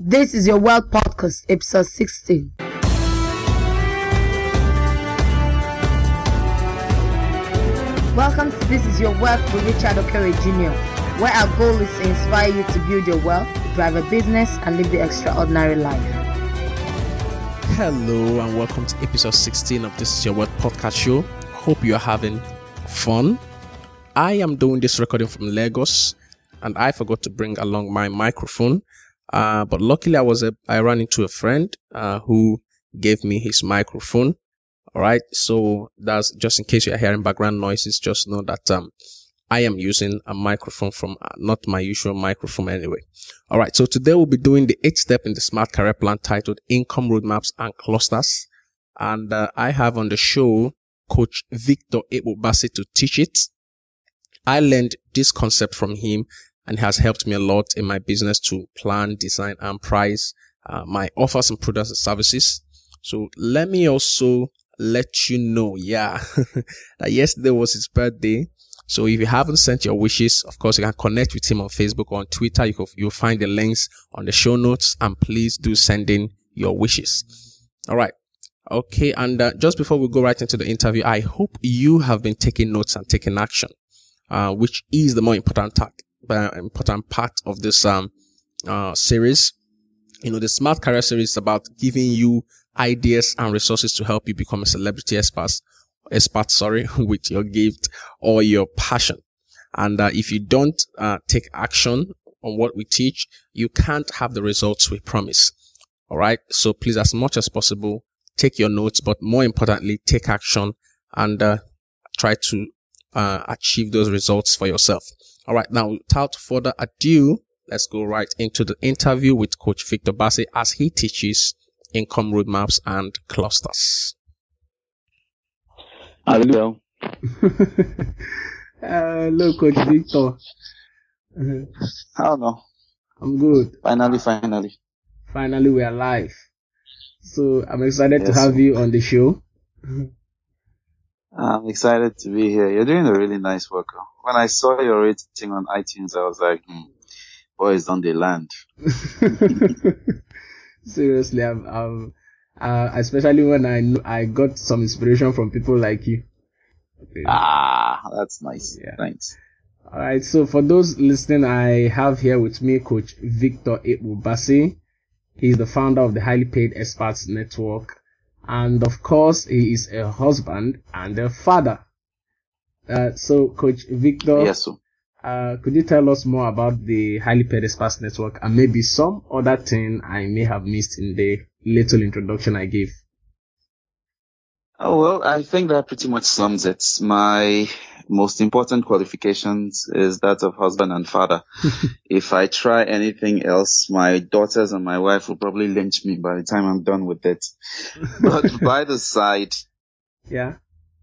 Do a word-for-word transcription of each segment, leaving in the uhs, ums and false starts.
This is your Wealth Podcast, episode sixteen. Welcome to This Is Your Wealth with Richard Okere Junior, where our goal is to inspire you to build your wealth, drive a business, and live the extraordinary life. Hello and welcome to episode sixteen of This Is Your Wealth Podcast show. Hope you are having fun. I am doing this recording from Lagos, and I forgot to bring along my microphone. Uh, but luckily, I was a, I ran into a friend uh, who gave me his microphone. All right, so that's just in case you are hearing background noises. Just know that um, I am using a microphone from uh, not my usual microphone anyway. All right, so today we'll be doing the eighth step in the Smart Career Plan titled Income Roadmaps and Clusters, and uh, I have on the show Coach Victor Ekpobase to teach it. I learned this concept from him, and has helped me a lot in my business to plan, design, and price uh, my offers and products and services. So let me also let you know, yeah, that yesterday was his birthday. So if you haven't sent your wishes, of course, you can connect with him on Facebook or on Twitter. You can, you'll find the links on the show notes, and please do send in your wishes. All right. Okay. And uh, just before we go right into the interview, I hope you have been taking notes and taking action, uh, which is the more important task. Uh, important part of this um uh series. You know, the Smart Career series is about giving you ideas and resources to help you become a celebrity expert, expert, sorry, with your gift or your passion. And uh, if you don't uh, take action on what we teach, you can't have the results we promise. All right. So please, as much as possible, take your notes, but more importantly, take action and uh, try to uh, achieve those results for yourself. All right, now without further ado, let's go right into the interview with Coach Victor Base as he teaches income roadmaps and clusters. Hello. Hello, Coach Victor. How no? I'm good. Finally, finally. Finally, we are live. So I'm excited Yes. to have you on the show. I'm excited to be here. You're doing a really nice work. When I saw your rating on iTunes, I was like, hmm, boys on the land. Seriously, I'm, I'm uh, especially when I kn- I got some inspiration from people like you. Okay. Ah, that's nice. Yeah. Thanks. All right. So for those listening, I have here with me Coach Victor Ekpobase. He's the founder of the Highly Paid Experts Network. And of course, he is a husband and a father. Uh, so, Coach Victor, Yes, sir. uh, could you tell us more about the Highly Paid Experts Network and maybe some other thing I may have missed in the little introduction I gave? Oh, well, I think that pretty much sums it. My most important qualifications is that of husband and father. If I try anything else, my daughters and my wife will probably lynch me by the time I'm done with it. But by the side, Yeah.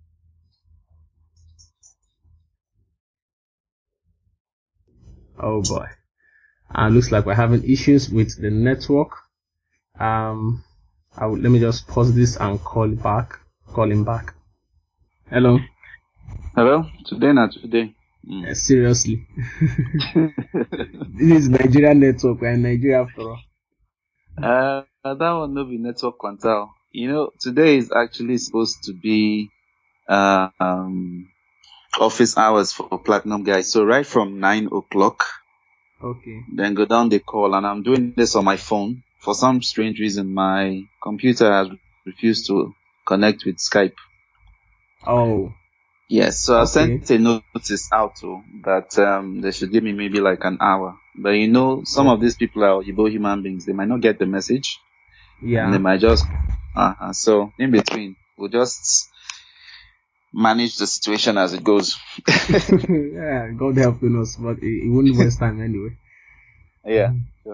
Oh boy. Uh, looks like we're having issues with the network. Um, I will, let me just pause this and call back. Call him back. Hello. hello, today not today. Mm. Uh, seriously. This is Nigeria network. We're in Nigeria after all. Uh, that one no be network quantal. You know, today is actually supposed to be uh, um office hours for platinum guys. So right from nine o'clock, Okay. then go down the call, and I'm doing this on my phone. For some strange reason, my computer has refused to connect with Skype. Oh. Yes, so I Okay. sent a notice out to that um they should give me maybe like an hour. But you know, some of these people are Yibo human beings. They might not get the message, and they Yeah. might just uh so in between we'll just manage the situation as it goes. Yeah. God helping us, but it, it wouldn't waste time anyway. Yeah.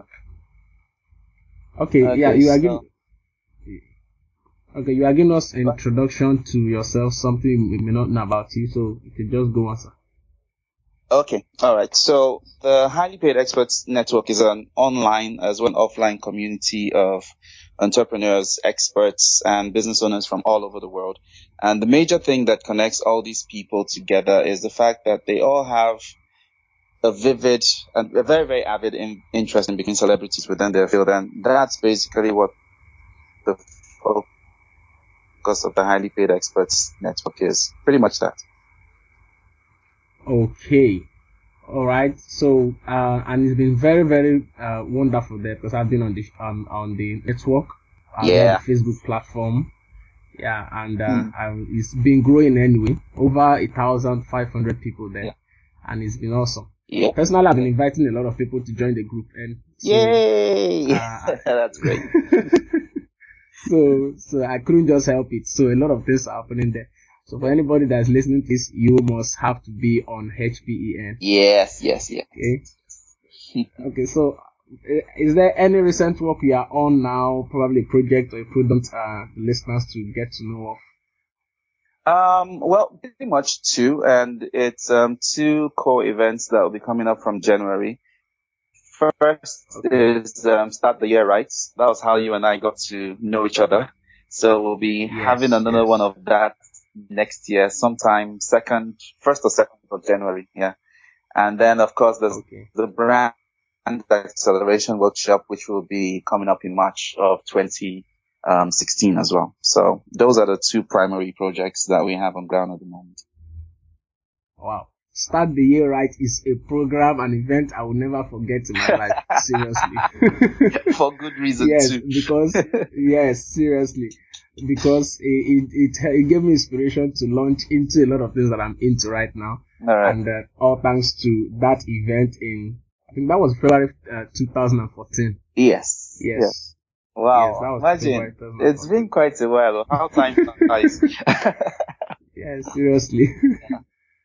Okay. Okay, Yeah. You are so- giving. Okay. You are giving us an introduction to yourself, something we may not know about you, so you can just go on, sir. Okay. All right. So the Highly Paid Experts Network is an online as well as offline community of entrepreneurs, experts, and business owners from all over the world. And the major thing that connects all these people together is the fact that they all have a vivid and a very, very avid in, interest in becoming celebrities within their field. And that's basically what the focus of the Highly Paid Experts Network is. Pretty much that. Okay. All right. So, uh, and it's been very, very, uh, wonderful there because I've been on the, um, on the network, uh, yeah. the Facebook platform. Yeah. And, uh, mm. um, it's been growing anyway. Over a thousand five hundred people there. Yeah. And it's been awesome. Yeah. Personally, I've been inviting a lot of people to join the group, and so, yay! Uh, That's great. so, so I couldn't just help it. So a lot of things are happening there. So for anybody that's listening to this, you must have to be on H P E N. Yes, yes, yes. Okay. Okay. So, is there any recent work you are on now? Probably a project or a product, uh, listeners to get to know of. Um, well, pretty much two, and it's um two core events that will be coming up from January. First is um, Start the Year Right. That was how you and I got to know each other. So we'll be yes, having another yes. one of that next year, sometime second, first or second of January. Yeah, and then of course there's okay. the brand acceleration workshop, which will be coming up in March of twenty sixteen as well. So those are the two primary projects that we have on ground at the moment. Wow. Start the Year Right is a program, an event I will never forget in my life. Seriously. For good reason yes, too. because, yes, seriously. Because it, it, it gave me inspiration to launch into a lot of things that I'm into right now. All right. And uh, all thanks to that event in, I think that was February uh, two thousand fourteen. Yes. Yes. yes. Wow, yes, imagine, it's been quite a while. How time flies. Yeah, seriously. Yeah.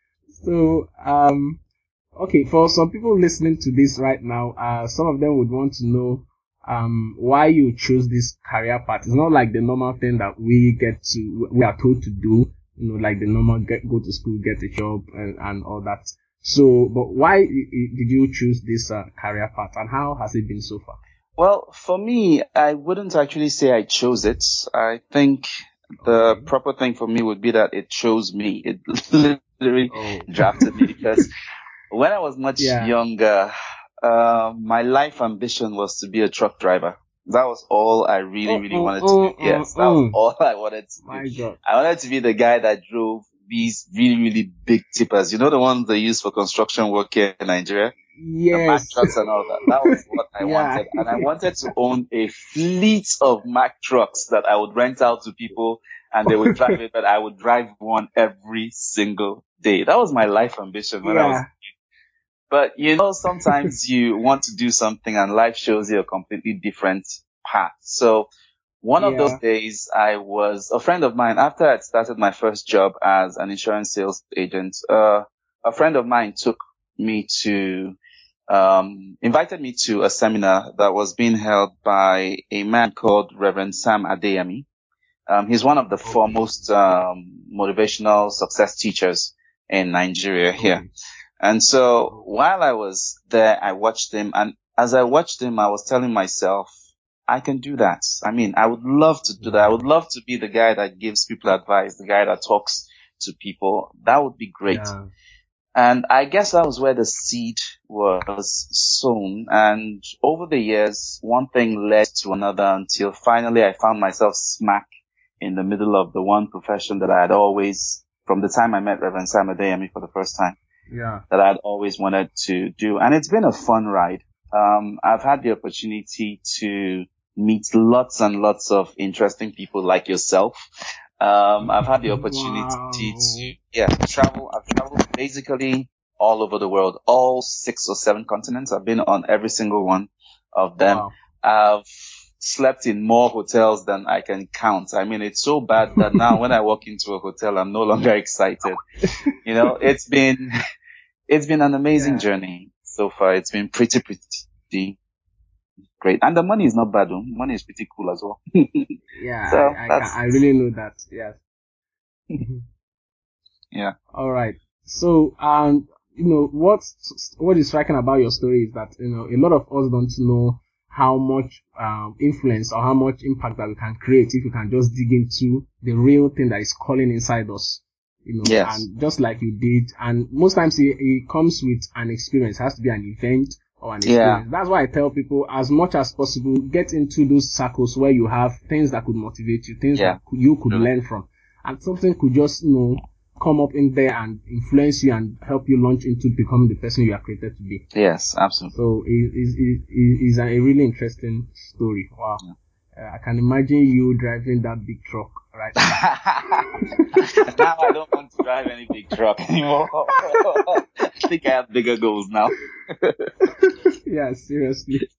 So, um, okay, for some people listening to this right now, uh, some of them would want to know, um, why you chose this career path. It's not like the normal thing that we get to, we are told to do, you know, like the normal get, go to school, get a job and, and all that. So, but why did you choose this uh, career path, and how has it been so far? Well, for me, I wouldn't actually say I chose it. I think the okay. proper thing for me would be that it chose me. It literally oh. drafted me, because when I was much yeah. younger, uh, my life ambition was to be a truck driver. That was all I really, oh, really oh, wanted oh, to do. Yes, oh, that was all I wanted to my do. God. I wanted to be the guy that drove these really, really big tippers. You know, the ones they use for construction work here in Nigeria? Yes. The Mack trucks and all that. That was what I yeah. wanted. And I wanted to own a fleet of Mack trucks that I would rent out to people and they would drive it, but I would drive one every single day. That was my life ambition when yeah. I was a kid. But you know, sometimes you want to do something and life shows you a completely different path. So one yeah. of those days, I was, a friend of mine, after I'd started my first job as an insurance sales agent, uh, a friend of mine took me to Um, invited me to a seminar that was being held by a man called Reverend Sam Adeyemi. Um, he's one of the foremost, um, motivational success teachers in Nigeria here. And so while I was there, I watched him, and as I watched him, I was telling myself, I can do that. I mean, I would love to do that. I would love to be the guy that gives people advice, the guy that talks to people. That would be great. Yeah. And I guess that was where the seed was sown. And over the years, one thing led to another until finally I found myself smack in the middle of the one profession that I had always, from the time I met Reverend Sam Adeyemi for the first time, yeah, that I had always wanted to do. And it's been a fun ride. Um, I've had the opportunity to meet lots and lots of interesting people like yourself. Um, I've had the opportunity wow. to, yeah, travel. I've traveled basically all over the world, all six or seven continents. I've been on every single one of them. Wow. I've slept in more hotels than I can count. I mean, it's so bad that now when I walk into a hotel, I'm no longer excited. You know, it's been, it's been an amazing yeah. journey so far. It's been pretty, pretty great. And the money is not bad. Though. Money is pretty cool as well. Yeah, so I, I, I really know that. Yes. Yeah. All right. So, um, you know, what, what is striking about your story is that, you know, a lot of us don't know how much, um, influence or how much impact that we can create if we can just dig into the real thing that is calling inside us. you know, Yes. and just like you did, and most times it, it comes with an experience. It has to be an event or an experience. Yeah. That's why I tell people, as much as possible, get into those circles where you have things that could motivate you, things Yeah. that could- you could Really. learn from, and something could just, you know, come up in there and influence you and help you launch into becoming the person you are created to be. Yes, absolutely. So it is it, it, it's a really interesting story. Wow. Yeah. Uh, I can imagine you driving that big truck right now. Now I don't want to drive any big truck anymore. I think I have bigger goals now. Yeah, seriously.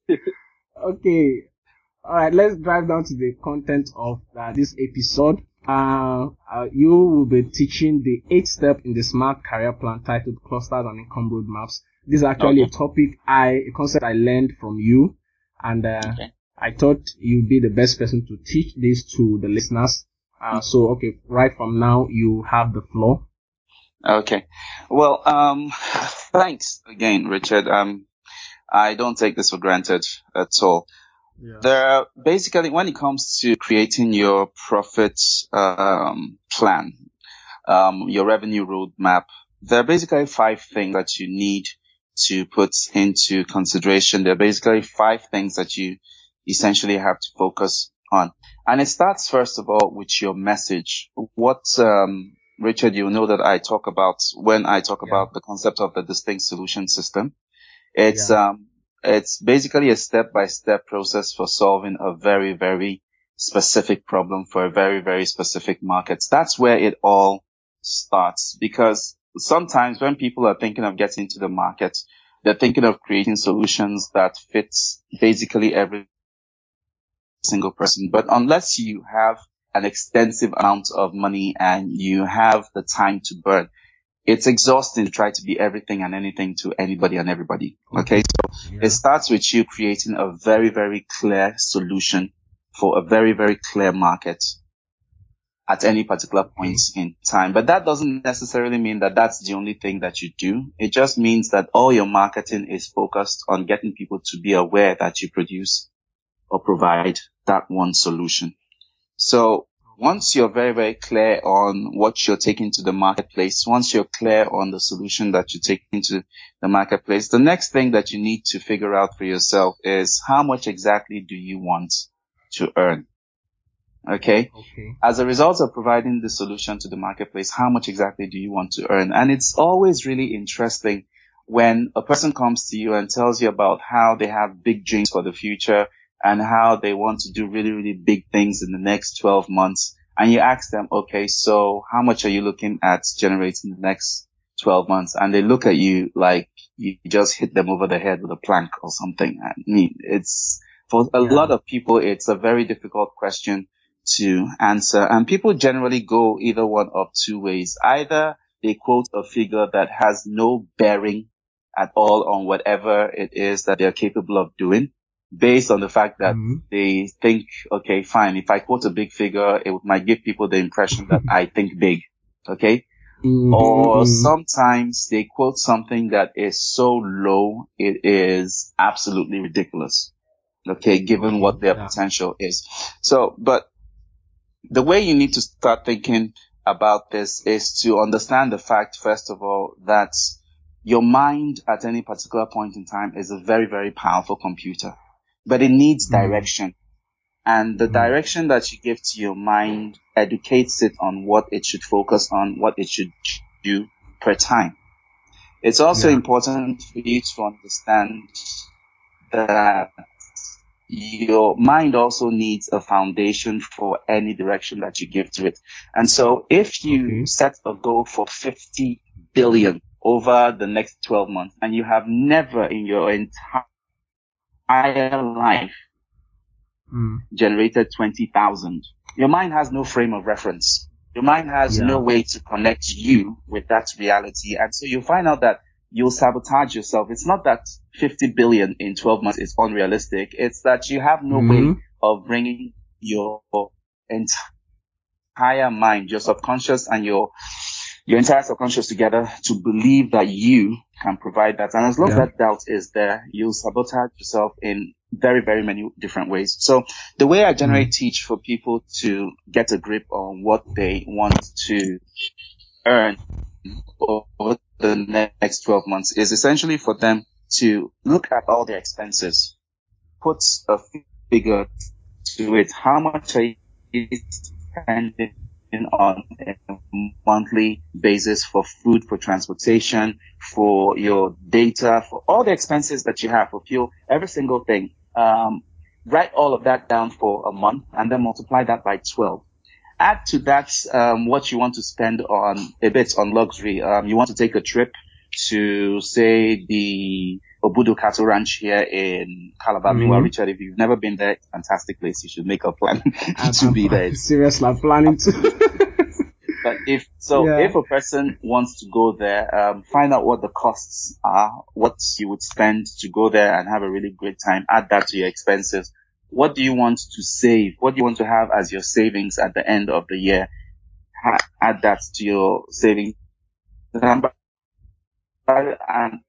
Okay. All right, let's drive down to the content of uh, this episode. Uh, uh, you will be teaching the eighth step in the SMART career plan titled Clusters and Income Roadmaps. This is actually Okay. a topic I, a concept I learned from you, and uh, Okay. I thought you'd be the best person to teach this to the listeners. Uh, so, okay, right from now, you have the floor. Okay. Well, um, thanks again, Richard. Um, I don't take this for granted at all. Yeah. There are basically, when it comes to creating your profit um, plan, um, your revenue roadmap, there are basically five things that you need to put into consideration. There are basically five things that you essentially have to focus on. And it starts, first of all, with your message. What, um, Richard, you know that I talk about when I talk Yeah. about the concept of the distinct solution system. It's, Yeah. um, it's basically a step-by-step process for solving a very, very specific problem for a very, very specific market. That's where it all starts, because sometimes when people are thinking of getting into the market, they're thinking of creating solutions that fits basically every single person. But unless you have an extensive amount of money and you have the time to burn, it's exhausting to try to be everything and anything to anybody and everybody. Okay. So Yeah. it starts with you creating a very, very clear solution for a very, very clear market at any particular point in time. But that doesn't necessarily mean that that's the only thing that you do. It just means that all your marketing is focused on getting people to be aware that you produce or provide that one solution. So once you're very, very clear on what you're taking to the marketplace, once you're clear on the solution that you're taking to the marketplace, the next thing that you need to figure out for yourself is how much exactly do you want to earn? Okay. Okay. As a result of providing the solution to the marketplace, how much exactly do you want to earn? And it's always really interesting when a person comes to you and tells you about how they have big dreams for the future and how they want to do really, really big things in the next twelve months. And you ask them, okay, so how much are you looking at generating in the next twelve months? And they look at you like you just hit them over the head with a plank or something. I mean, it's, for a Yeah. lot of people, it's a very difficult question to answer. And people generally go either one of two ways. Either they quote a figure that has no bearing at all on whatever it is that they're capable of doing, based on the fact that Mhm. they think, okay, fine, if I quote a big figure, it might give people the impression that I think big. Okay. Mhm. Or Mhm. sometimes they quote something that is so low, it is absolutely ridiculous. Okay. Given Okay, what their yeah. potential is. So, but the way you need to start thinking about this is to understand the fact, first of all, that your mind at any particular point in time is a very, very powerful computer, but it needs Mm. direction. And the Mm. direction that you give to your mind educates it on what it should focus on, what it should do per time. It's also Yeah. important for you to understand that your mind also needs a foundation for any direction that you give to it. And so if you Okay. set a goal for fifty billion over the next twelve months and you have never in your entire life Mm. generated twenty thousand, your mind has no frame of reference. Your mind has Yeah. no way to connect you with that reality. And so you find out that you'll sabotage yourself. It's not that fifty billion in twelve months is unrealistic. It's that you have no Mhm. way of bringing your entire mind, your subconscious and your your entire subconscious together to believe that you can provide that. And as long as Yeah. that doubt is there, you'll sabotage yourself in very, very many different ways. So the way I generally Mm. teach for people to get a grip on what they want to earn over the next twelve months is essentially for them to look at all their expenses, put a figure to it. How much are you spending on a monthly basis for food, for transportation, for your data, for all the expenses that you have, for fuel, every single thing. Um, write all of that down for a month and then multiply that by twelve. Add to that um, what you want to spend on a bit on luxury. Um, you want to take a trip to, say, the Obudu Cattle Ranch here in Calabar. Mm-hmm. Meanwhile, Richard, if you've never been there, it's a fantastic place. You should make a plan to I'm, be I'm, there. Seriously, I'm planning to. But if so, Yeah. if a person wants to go there, um, find out what the costs are, what you would spend to go there and have a really great time. Add that to your expenses. What do you want to save? What do you want to have as your savings at the end of the year? Ha- add that to your savings number and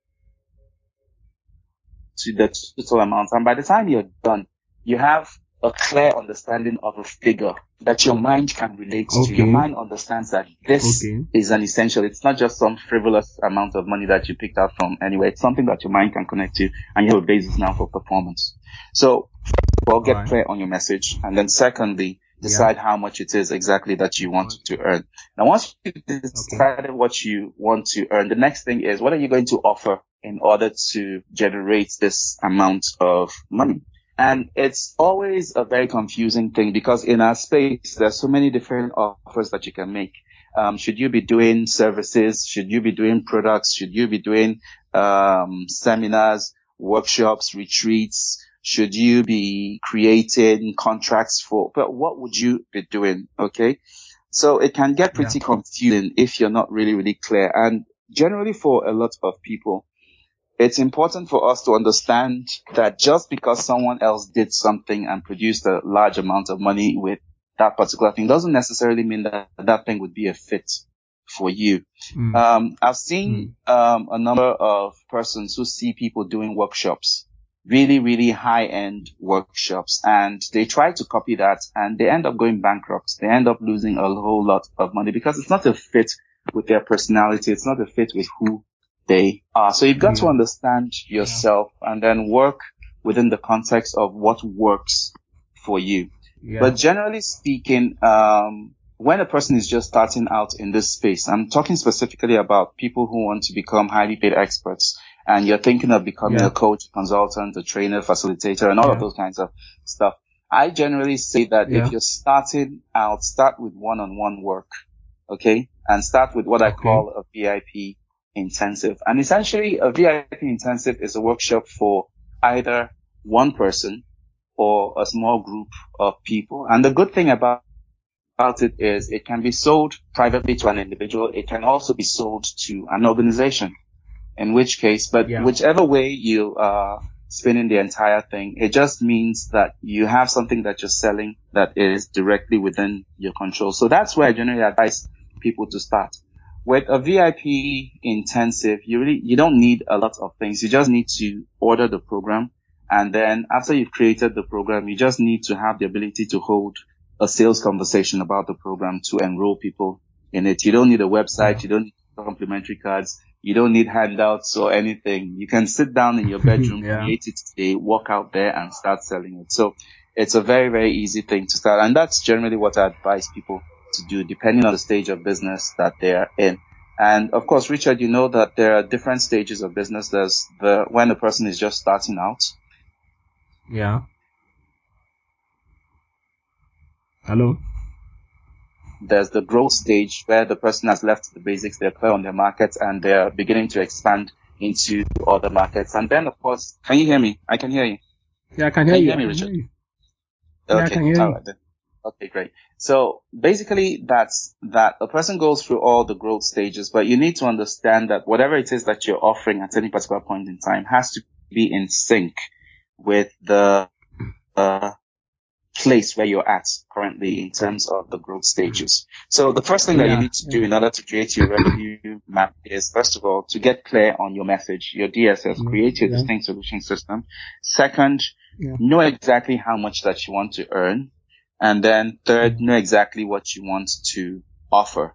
to the total amount. And by the time you're done, you have a clear understanding of a figure that your mind can relate Okay. to. Your mind understands that this Okay. is an essential. It's not just some frivolous amount of money that you picked out from anywhere. It's something that your mind can connect to, and you have a basis now for performance. So, first of all, get Right. clear on your message, and then secondly, decide how much it is exactly that you want to earn. Now, once you decided what you want to earn, the next thing is, what are you going to offer in order to generate this amount of money? And it's always a very confusing thing because in our space, there's so many different offers that you can make. Um, should you be doing services? Should you be doing products? Should you be doing um, seminars, workshops, retreats? Should you be creating contracts for, but what would you be doing? Okay. So it can get pretty yeah. confusing if you're not really, really clear. And generally for a lot of people, it's important for us to understand that just because someone else did something and produced a large amount of money with that particular thing doesn't necessarily mean that that thing would be a fit for you. Mm. Um, I've seen mm. um, a number of persons who see people doing workshops, really, really high-end workshops, and they try to copy that and they end up going bankrupt. They end up losing a whole lot of money because it's not a fit with their personality. It's not a fit with who they are. So you've got yeah. to understand yourself yeah. and then work within the context of what works for you. Yeah. But generally speaking, um, when a person is just starting out in this space, I'm talking specifically about people who want to become highly paid experts, and you're thinking of becoming yeah. a coach, consultant, a trainer, facilitator, and all yeah. of those kinds of stuff. I generally say that yeah. if you're starting out, start with one-on-one work, okay? And start with what okay. I call a V I P intensive. And essentially a V I P intensive is a workshop for either one person or a small group of people. And the good thing about, about it is it can be sold privately to an individual. It can also be sold to an organization, in which case, but yeah. whichever way you are spinning the entire thing, it just means that you have something that you're selling that is directly within your control. So that's where I generally advise people to start. With a V I P intensive, you really, you don't need a lot of things. You just need to order the program. And then after you've created the program, you just need to have the ability to hold a sales conversation about the program to enroll people in it. You don't need a website. You don't need complimentary cards. You don't need handouts or anything. You can sit down in your bedroom, yeah. create it today, walk out there and start selling it. So it's a very, very easy thing to start. And that's generally what I advise people to do, depending on the stage of business that they're in. And of course, Richard, you know that there are different stages of business. There's the, when a person is just starting out. Yeah. Hello? There's the growth stage where the person has left the basics, they're clear on their market, and they're beginning to expand into other markets. And then, of course, can you hear me? I can hear you. Yeah, I can hear can you. you hear me, Richard? Hear you. Okay, yeah, I can hear all you. right then. Okay, great. So basically that's that a person goes through all the growth stages, but you need to understand that whatever it is that you're offering at any particular point in time has to be in sync with the uh, place where you're at currently in terms of the growth stages. So the first thing that yeah, you need to do in order to create your revenue map is, first of all, to get clear on your message, your D S S, create your yeah. distinct solution system. Second, yeah. know exactly how much that you want to earn. And then third, know exactly what you want to offer.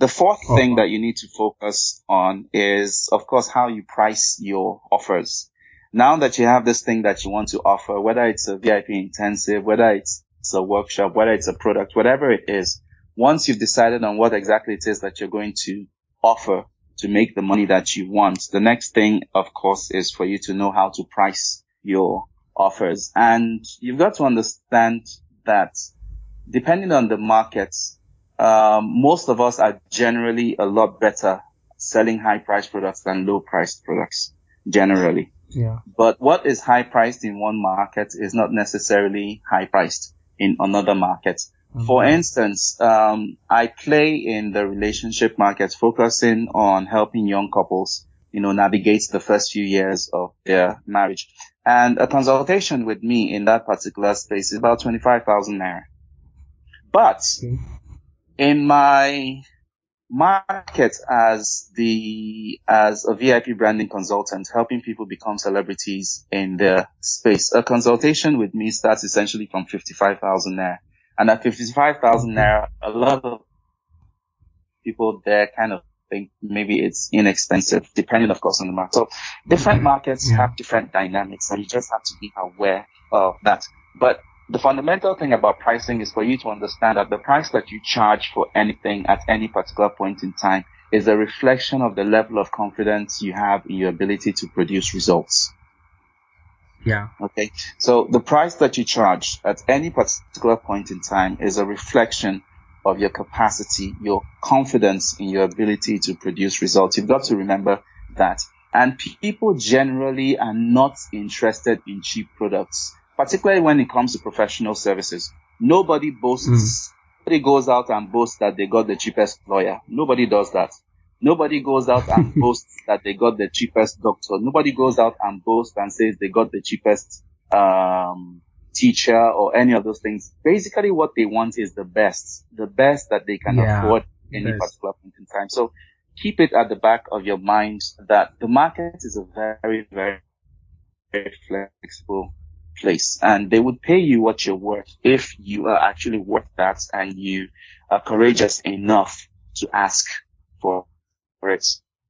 The fourth Oh. thing that you need to focus on is, of course, how you price your offers. Now that you have this thing that you want to offer, whether it's a V I P intensive, whether it's, it's a workshop, whether it's a product, whatever it is, once you've decided on what exactly it is that you're going to offer to make the money that you want, the next thing, of course, is for you to know how to price your offers. And you've got to understand that depending on the markets, um, most of us are generally a lot better selling high-priced products than low-priced products, generally. Yeah. But what is high-priced in one market is not necessarily high-priced in another market. Mm-hmm. For instance, um, I play in the relationship market, focusing on helping young couples, you know, navigate the first few years of their marriage. And a consultation with me in that particular space is about twenty-five thousand naira. But Okay. in my market as the, as a V I P branding consultant, helping people become celebrities in their space, a consultation with me starts essentially from fifty-five thousand naira. And at fifty-five thousand naira, a lot of people there kind of think maybe it's inexpensive, depending, of course, on the market. So different markets Yeah. have different dynamics, and you just have to be aware of that. But the fundamental thing about pricing is for you to understand that the price that you charge for anything at any particular point in time is a reflection of the level of confidence you have in your ability to produce results. Yeah. Okay. So the price that you charge at any particular point in time is a reflection of your capacity, your confidence in your ability to produce results. You've got to remember that. And people generally are not interested in cheap products, particularly when it comes to professional services. Nobody boasts, mm. nobody goes out and boasts that they got the cheapest lawyer. Nobody does that. Nobody goes out and boasts that they got the cheapest doctor. Nobody goes out and boasts and says they got the cheapest um teacher or any of those things. Basically, what they want is the best, the best that they can yeah, afford in any particular point in time. So keep it at the back of your mind that the market is a very, very, very flexible place, and they would pay you what you're worth if you are actually worth that and you are courageous enough to ask for it.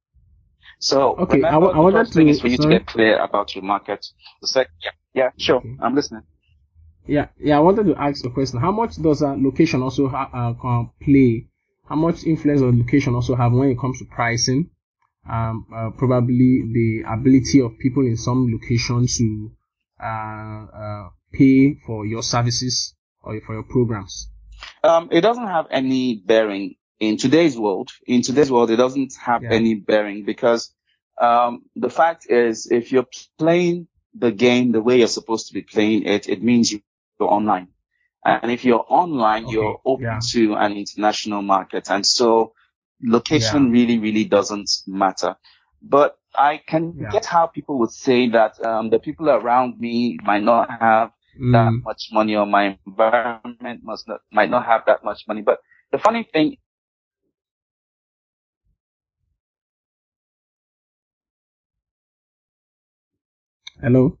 So okay, remember, I, w- I the wanted first thing to is for you sorry. to get clear about your market. The second, yeah, yeah, sure, Okay. I'm listening. Yeah, yeah. I wanted to ask a question. How much does a location also ha- uh, play? How much influence does location also have when it comes to pricing? Um, uh, probably the ability of people in some locations to uh, uh, pay for your services or for your programs. Um, it doesn't have any bearing in today's world. In today's world, it doesn't have Yeah. any bearing because um, the fact is, if you're playing the game the way you're supposed to be playing it, it means you're online. And if you're online, Okay. you're open Yeah. to an international market. And so location Yeah. really, really doesn't matter. But I can Yeah. get how people would say that um, the people around me might not have Mm. that much money, or my environment must not, might not have that much money. But the funny thing Hello?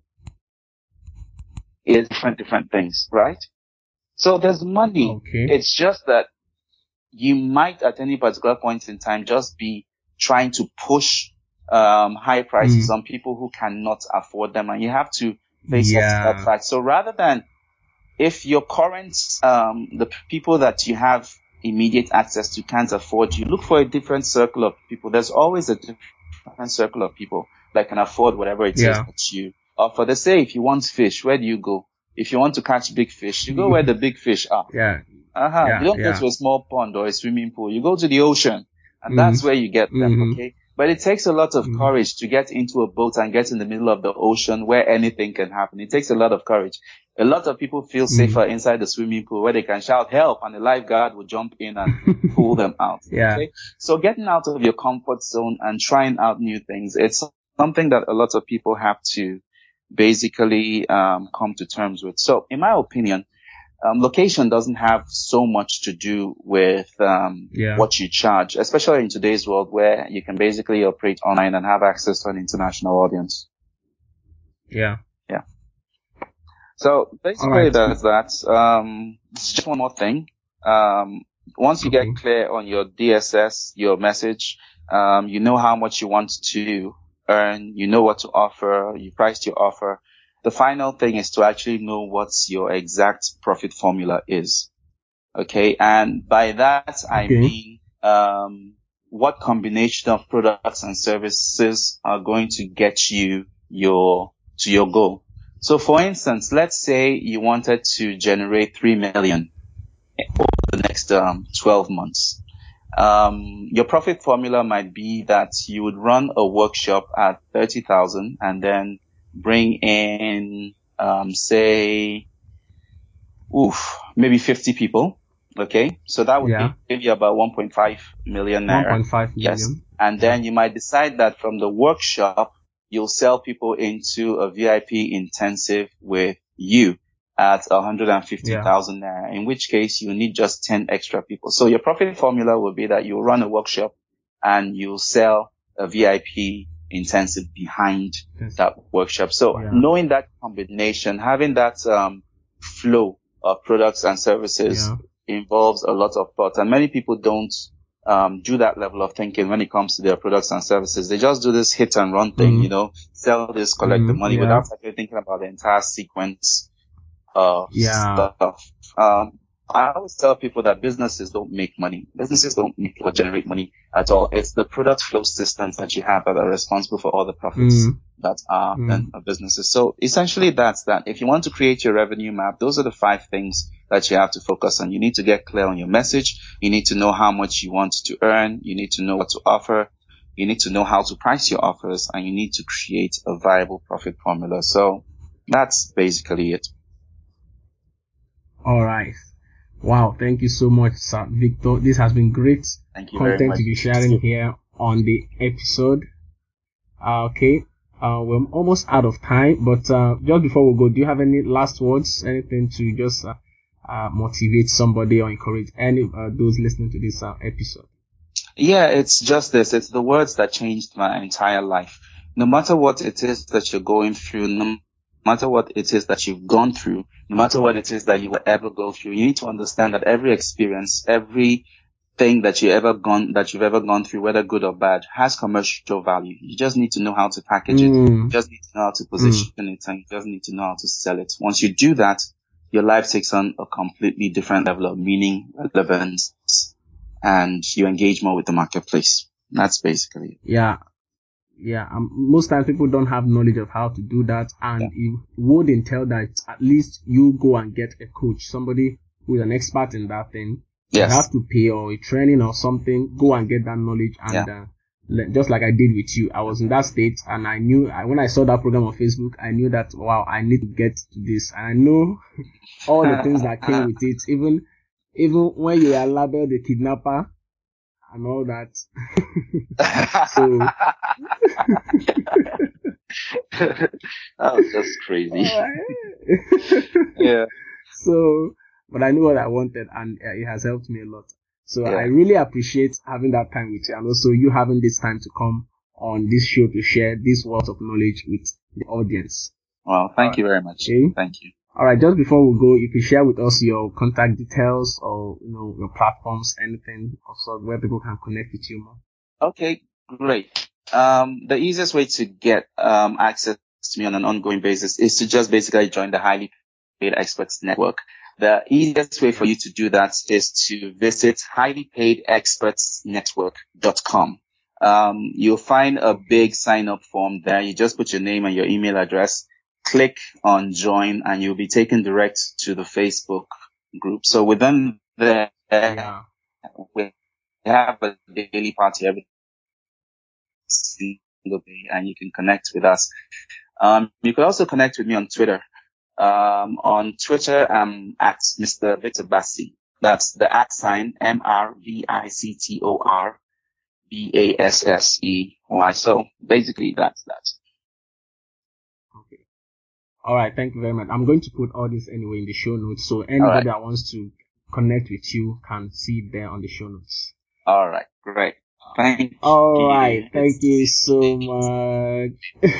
is different, different things, right? So there's money. Okay. It's just that you might at any particular point in time just be trying to push um, high prices Mm. on people who cannot afford them, and you have to face up to Yeah. that fact. So rather than if your current, um, the people that you have immediate access to can't afford you, look for a different circle of people. There's always a different circle of people that can afford whatever it Yeah. is that you offer. They say if you want fish, where do you go? If you want to catch big fish, you go where the big fish are. Yeah. Uh-huh. Yeah, You don't yeah. go to a small pond or a swimming pool. You go to the ocean, and Mhm. that's where you get them, Mhm. okay? But it takes a lot of Mhm. courage to get into a boat and get in the middle of the ocean where anything can happen. It takes a lot of courage. A lot of people feel safer inside the swimming pool where they can shout help and the lifeguard will jump in and pull them out. Yeah. Okay? So getting out of your comfort zone and trying out new things, it's something that a lot of people have to basically um, come to terms with. So in my opinion, um, location doesn't have so much to do with um, Yeah. what you charge, especially in today's world where you can basically operate online and have access to an international audience. Yeah. So basically All right. that's that. Um, just one more thing. Um, Once you Okay. get clear on your D S S, your message, um, you know how much you want to earn, you know what to offer, you priced your offer. The final thing is to actually know what your exact profit formula is. Okay. And by that, I Okay. mean, um, what combination of products and services are going to get you your, to your goal. So for instance, let's say you wanted to generate three million over the next um, twelve months. Um, your profit formula might be that you would run a workshop at thirty thousand and then bring in, um, say, oof, maybe fifty people. Okay. So that would Yeah. give you about one point five million One naira. point five Yes. million. And then you might decide that from the workshop, you'll sell people into a V I P intensive with you at one hundred fifty thousand naira, in which case you need just ten extra people. So your profit formula will be that you run a workshop and you sell a V I P intensive behind Yes. that workshop. So Yeah. knowing that combination, having that um, flow of products and services Yeah. involves a lot of thought, and many people don't um, do that level of thinking when it comes to their products and services. They just do this hit and run thing, Mm. you know, sell this, collect the Mm, money yeah. without actually thinking about the entire sequence of Yeah. stuff. Um, I always tell people that businesses don't make money. Businesses don't make or generate money at all. It's the product flow systems that you have that are responsible for all the profits Mm. that are Mm. in businesses. So essentially that's that. If you want to create your revenue map, those are the five things that you have to focus on. You need to get clear on your message. You need to know how much you want to earn. You need to know what to offer. You need to know how to price your offers, and you need to create a viable profit formula. So that's basically it. All right. Wow. Thank you so much, Sir Victor. This has been great Thank you very content much. to be sharing here on the episode. Uh, okay. Uh, we're almost out of time, but uh, just before we go, do you have any last words? Anything to just uh, uh, motivate somebody or encourage any uh, those listening to this uh, episode? Yeah, it's just this. It's the words that changed my entire life. No matter what it is that you're going through, no matter what it is that you've gone through, no matter what it is that you will ever go through, you need to understand that every experience, every thing that you ever gone, that you've ever gone through, whether good or bad, has commercial value. You just need to know how to package it. Mm. You just need to know how to position mm. it, and you just need to know how to sell it. Once you do that, your life takes on a completely different level of meaning, relevance, and you engage more with the marketplace. That's basically it. Yeah. Yeah. Um, most times people don't have knowledge of how to do that, and yeah. it would entail that at least you go and get a coach, somebody who is an expert in that thing. Yes. You have to pay or a training or something, go and get that knowledge. And yeah. uh, just like I did with you, I was in that state, and I knew, I, when I saw that program on Facebook, I knew that, wow, I need to get to this. And I know all the things that came with it, even, even when you are labeled the kidnapper and all that. So, that was just crazy. Yeah. So, but I knew what I wanted, and uh, it has helped me a lot. So yeah. I really appreciate having that time with you, and also you having this time to come on this show to share this wealth of knowledge with the audience. Well, thank All you right. very much. Okay? Thank you. All right, just before we go, you can share with us your contact details or, you know, your platforms, anything of sort where people can connect with you more. Okay, great. Um, the easiest way to get um access to me on an ongoing basis is to just basically join the Highly Paid Experts Network. The easiest way for you to do that is to visit highly paid experts network dot com. Um, you'll find a big sign up form there. You just put your name and your email address, click on join, and you'll be taken direct to the Facebook group. So within there, yeah. we have a daily party every single day, and you can connect with us. Um, you can also connect with me on Twitter. Um, on Twitter, I'm at Mister Victor Bassi. That's the at sign, M R V I C T O R B A S S E Y. So basically that's that. Okay. All right. Thank you very much. I'm going to put all this anyway in the show notes. So anybody right. that wants to connect with you can see it there on the show notes. All right. Great. Thank all you. All right. Thank you so much.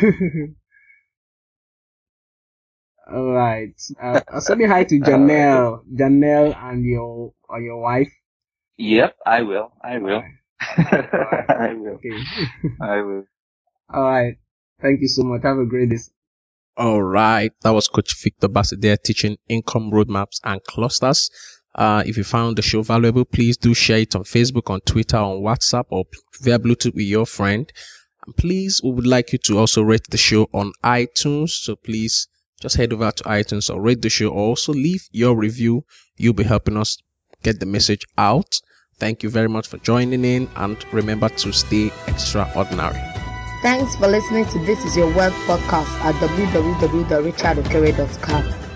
All right. Uh, send me hi to Janelle, Janelle and your, or your wife. Yep, I will. I will. I will. Okay. I will. All right. Thank you so much. Have a great day. All right. That was Coach Victor Bassey there teaching income roadmaps and clusters. Uh, if you found the show valuable, please do share it on Facebook, on Twitter, on WhatsApp, or via Bluetooth with your friend. And please, we would like you to also rate the show on iTunes. So please just head over to iTunes or rate the show, or also leave your review. You'll be helping us get the message out. Thank you very much for joining in, and remember to stay extraordinary. Thanks for listening to This Is Your Work podcast at w w w dot richard okere dot com.